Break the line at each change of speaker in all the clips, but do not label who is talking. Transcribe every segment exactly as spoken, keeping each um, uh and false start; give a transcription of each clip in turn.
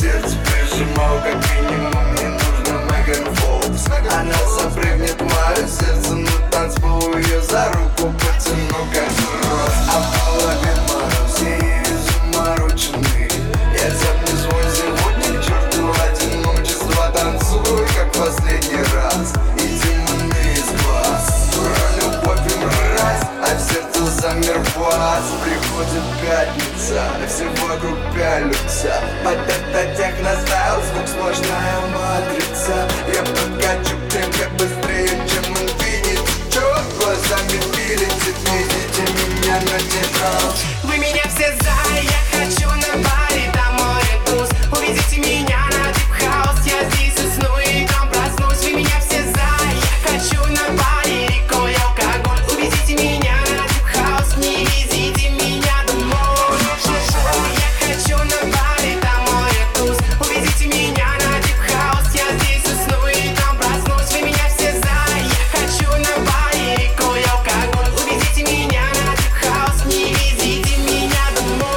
сердце прижимал, как минимум мне нужно Меган Фокс. Она запрыгнет в мое сердце на танцпол, ее за руку потяну, как рот. А в голове мороз, я ею замороченный. Я тебе не звоню сегодня, к черту одиночество. Танцуй, как последний раз, и демоны из глаз. Про любовь и мразь, а в сердце замер бас. Приходит пятница, все вокруг пялются. Под это техностайл, звук сплошная матрица. Я подкачу к темпе быстрее, чем Infinity. Чё глазами пилите, видите меня на техаус.
Вы меня все за, я хочу на баре, там море туз. Увезите меня на дип-хаус, я здесь усну и там проснусь. Вы меня все за, я хочу на баре, рекой алкоголь. Увезите меня на дип-хаус, не везите меня домой. Я хочу на баре, там море туз. Увезите меня на дип-хаус, я здесь усну и там проснусь. Вы меня все за, я хочу на баре, рекой алкоголь. Увезите меня на дип-хаус, не везите меня домой.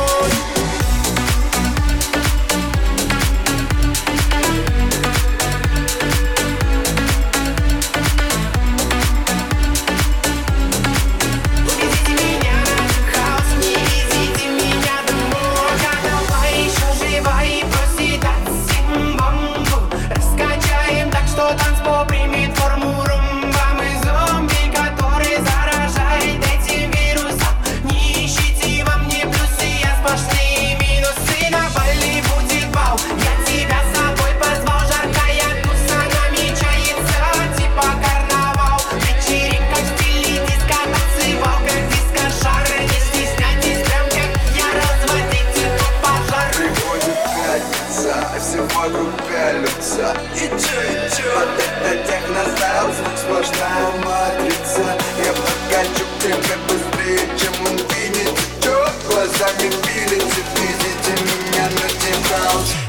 Увезите меня на дип-хаус, не везите меня домой. Голова еще жива и просит дать бомбу. Раскачаем так, что танцпол примет форму румба. Мы зомби, который заражает этим вирусом. Не ищите во мне плюсы, я сплошные минусы. На Бали будет бал, я тебя с собой позвал. Жаркая туса намечается, типа карнавал. Вечеринка в стиле диско, танцевал как диско-шар. Не стесняйтесь, прям как я, разводите тут пожар.
Приходит пятница, все вокруг пялются. И чё, и чё? Вот это техностайл, звук сплошная матрица. Я подкачу к темпе быстрее, чем Infinity. Чё глазами пилите, видите меня на техаус.